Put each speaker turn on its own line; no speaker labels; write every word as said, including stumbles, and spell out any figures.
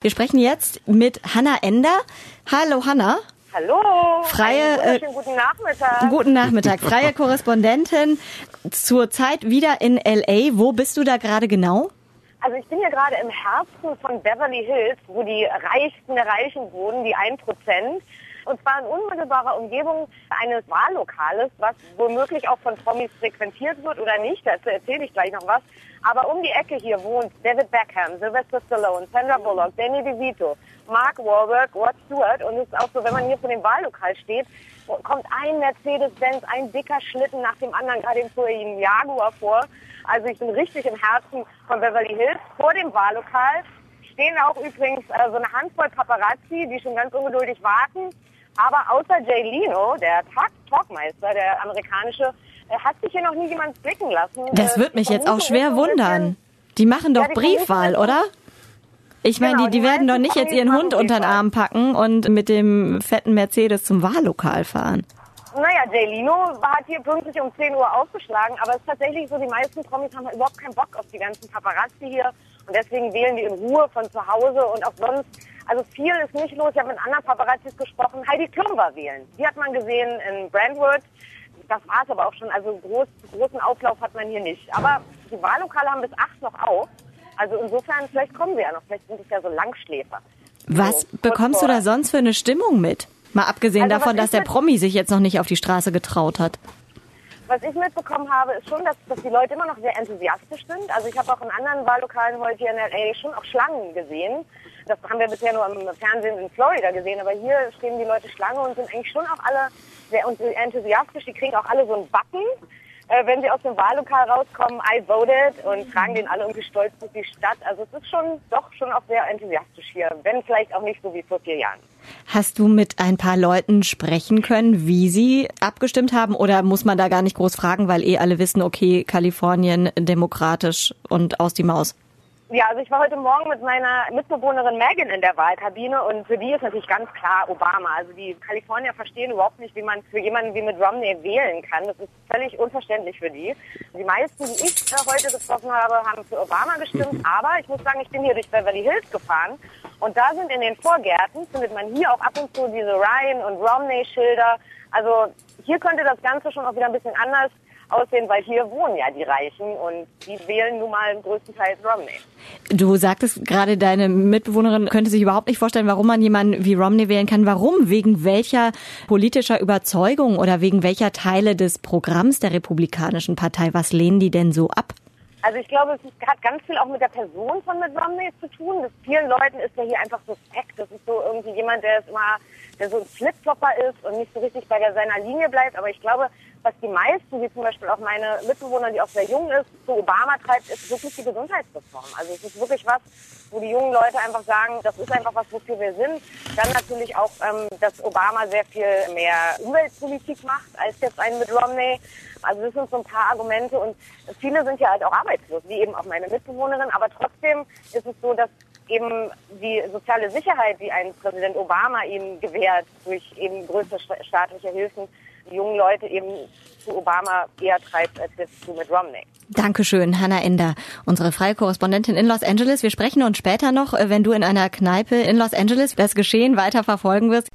Wir sprechen jetzt mit Hannah Ender. Hallo Hannah.
Hallo,
freie,
einen wunderschönen guten Nachmittag.
Guten Nachmittag, freie Korrespondentin, zurzeit wieder in L A. Wo bist du da gerade genau?
Also ich bin hier gerade im Herzen von Beverly Hills, wo die Reichsten der Reichen wohnen, die ein Prozent. Und zwar in unmittelbarer Umgebung eines Wahllokales, was womöglich auch von Promis frequentiert wird oder nicht, dazu erzähle ich gleich noch was. Aber um die Ecke hier wohnt David Beckham, Sylvester Stallone, Sandra Bullock, Danny DeVito, Mark Wahlberg, Rod Stewart. Und es ist auch so, wenn man hier vor dem Wahllokal steht, kommt ein Mercedes-Benz, ein dicker Schlitten nach dem anderen, gerade eben vor ihm Jaguar vor. Also ich bin richtig im Herzen von Beverly Hills. Vor dem Wahllokal stehen auch übrigens äh, so eine Handvoll Paparazzi, die schon ganz ungeduldig warten. Aber außer Jay Leno, der Talk Talkmeister, der amerikanische, äh, hat sich hier noch nie jemand blicken lassen.
Das wird mich jetzt auch schwer wundern. Die machen doch ja, die Briefwahl, oder? Ich meine, genau, die, die, die werden doch nicht jetzt ihren Hund unter den Arm packen und mit dem fetten Mercedes zum Wahllokal fahren.
Naja, Jay Leno hat hier pünktlich um zehn Uhr aufgeschlagen, aber es ist tatsächlich so, die meisten Promis haben überhaupt keinen Bock auf die ganzen Paparazzi hier und deswegen wählen die in Ruhe von zu Hause und auch sonst, also viel ist nicht los. Ich habe mit anderen Paparazzis gesprochen, Heidi Klum war wählen. Die hat man gesehen in Brentwood, das war es aber auch schon, also groß, großen Auflauf hat man hier nicht. Aber die Wahllokale haben bis acht noch auf, also insofern, vielleicht kommen wir ja noch, vielleicht sind es ja so Langschläfer.
Was so, bekommst du da sonst für eine Stimmung mit? Mal abgesehen also, davon, dass der Promi sich jetzt noch nicht auf die Straße getraut hat.
Was ich mitbekommen habe, ist schon, dass, dass die Leute immer noch sehr enthusiastisch sind. Also ich habe auch in anderen Wahllokalen heute hier in L A schon auch Schlangen gesehen. Das haben wir bisher nur im Fernsehen in Florida gesehen. Aber hier stehen die Leute Schlange und sind eigentlich schon auch alle sehr enthusiastisch. Die kriegen auch alle so einen Button, äh, wenn sie aus dem Wahllokal rauskommen, I voted, und tragen den alle irgendwie stolz durch die Stadt. Also es ist schon doch schon auch sehr enthusiastisch hier, wenn vielleicht auch nicht so wie vor vier Jahren.
Hast du mit ein paar Leuten sprechen können, wie sie abgestimmt haben? Oder muss man da gar nicht groß fragen, weil eh alle wissen, okay, Kalifornien demokratisch und aus die Maus?
Ja, also ich war heute Morgen mit meiner Mitbewohnerin Megan in der Wahlkabine und für die ist natürlich ganz klar Obama. Also die Kalifornier verstehen überhaupt nicht, wie man für jemanden wie Mitt Romney wählen kann. Das ist völlig unverständlich für die. Die meisten, die ich äh, heute getroffen habe, haben für Obama gestimmt. Aber ich muss sagen, ich bin hier durch Beverly Hills gefahren und da sind in den Vorgärten, findet man hier auch ab und zu diese Ryan- und Romney-Schilder. Also hier könnte das Ganze schon auch wieder ein bisschen anders aussehen, weil hier wohnen ja die Reichen und die wählen nun mal größtenteils Romney.
Du sagtest gerade, deine Mitbewohnerin könnte sich überhaupt nicht vorstellen, warum man jemanden wie Romney wählen kann. Warum? Wegen welcher politischer Überzeugung oder wegen welcher Teile des Programms der Republikanischen Partei? Was lehnen die denn so ab?
Also ich glaube, es hat ganz viel auch mit der Person von Mitt Romney zu tun. Das vielen Leuten ist er hier einfach suspekt. Das ist so irgendwie jemand, der ist immer, der so ein Flipflopper ist und nicht so richtig bei der, seiner Linie bleibt. Aber ich glaube, was die meisten, wie zum Beispiel auch meine Mitbewohner, die auch sehr jung ist, zu Obama treibt, ist wirklich die Gesundheitsreform. Also es ist wirklich was, wo die jungen Leute einfach sagen, das ist einfach was, wofür wir sind. Dann natürlich auch, ähm, dass Obama sehr viel mehr Umweltpolitik macht als jetzt ein Mitt Romney. Also das sind so ein paar Argumente und viele sind ja halt auch arbeitslos, wie eben auch meine Mitbewohnerin. Aber trotzdem ist es so, dass eben die soziale Sicherheit, die ein Präsident Obama ihnen gewährt, durch eben größere staatliche Hilfen, die jungen Leute eben zu Obama eher treibt als jetzt zu Mitt Romney.
Dankeschön, Hannah Ender, unsere freie Korrespondentin in Los Angeles. Wir sprechen uns später noch, wenn du in einer Kneipe in Los Angeles das Geschehen weiter verfolgen wirst.